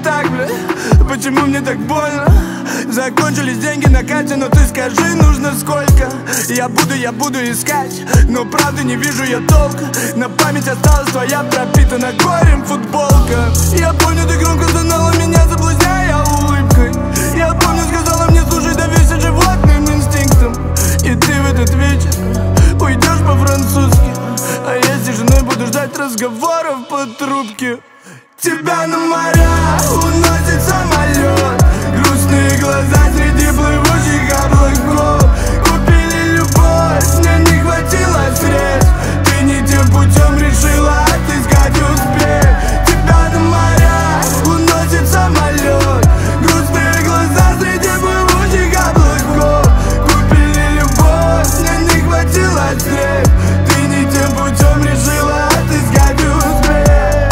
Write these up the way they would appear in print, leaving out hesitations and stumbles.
так, бля? Почему мне так больно? Закончились деньги на карте, но ты скажи, нужно сколько? Я буду искать, но правда не вижу я толка. На память осталась твоя пропитана горем футболка. Я помню, ты громко стонала меня, соблазняя улыбкой. Я помню, сказала мне, слушай, доверься животным инстинктам. И ты в этот вечер уйдешь по-французски, а я с тишиной буду ждать разговоров по трубке. Тебя на моря уносит самолет, грустные глаза среди плывущих облаков. Купили любовь, мне не хватило средств. Ты не тем путем решила отыскать успех. Тебя на моря уносит самолет, грустные глаза среди плывущих облаков. Купили любовь, мне не хватило средств. Ты не тем путем решила отыскать успех.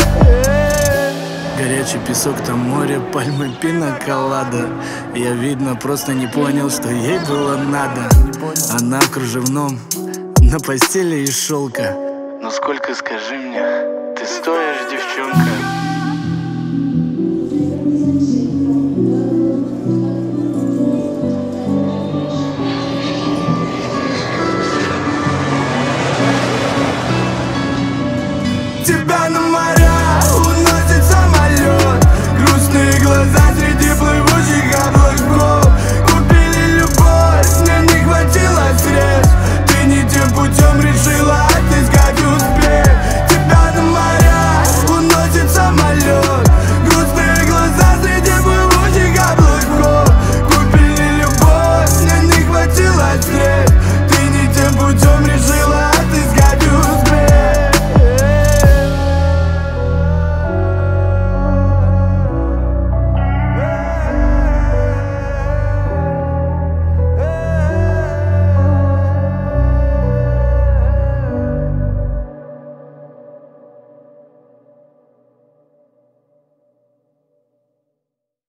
Горячий песок, там море, пальмы, пина-колада. Я, видно, просто не понял, что ей было надо. Она в кружевном, на постели из шелка. Ну сколько, скажи мне, ты стоишь, девчонка?